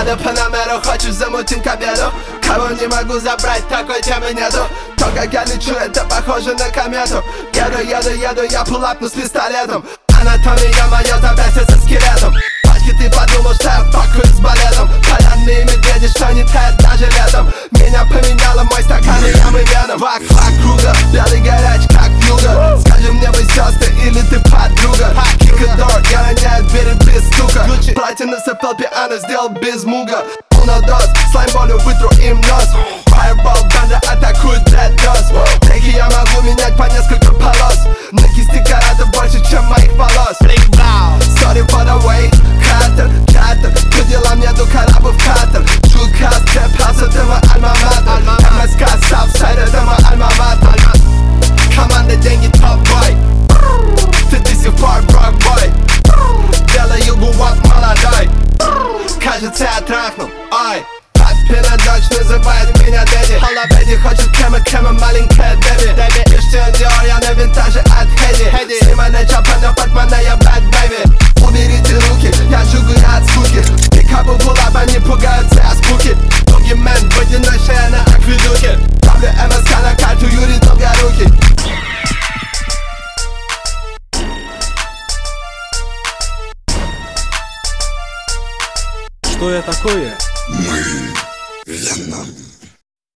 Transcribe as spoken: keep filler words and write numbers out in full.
Надо Панамеру, хочешь замутим к обеду? Кого не могу забрать, такой темы нету. То, как я лечу, это похоже на комету. Еду, еду, еду, я пулапну с пистолетом. Анатомия моя запятится скелетом. Пачки, ты подумал, что я пакую с балетом. Полянные медведи, что не тает даже летом. Меня поменяло, мой стакан и я мы веном. Вак-вак круга, белый горяч, как вьюга. Скажи мне, вы сестры или ты подруга? Кикадор, я роняю двери без стука. Платье насыпал, пиано сделал без муга. Дос, слаймболю вытру им нос. Fireball, банда атакует Dead Dust. Треки я могу менять по несколько полос. На кисти карата больше, чем моих волос. Sorry for the way, катер, катер. По делам еду коллабу в катер. Чулкас, Тэп-хаус, это мой альма-матер. эм эс ка, Southside, это мой альма-матер. Команда, деньги, топ-бой. Ты до сих пор брок-бой. Делаю гувак молодой. Кажется, я трахнул, ой. Папина дочь называет меня Дэдди. Холобеди хочет кэма, кэма, маленькая Дэби. Криштиан Диор, я на винтаже от Хэдди. Снимай на чапана, патмана, я бэд бэйби. Уберите руки, я жугаю от скуки. Пикапу пулапа, не пугаются от скуки. Бугимен, водяной шея на акведуке. Ставлю эм эс ка на карту, Юрий Долгорукий. Что я такое? Мы Веном.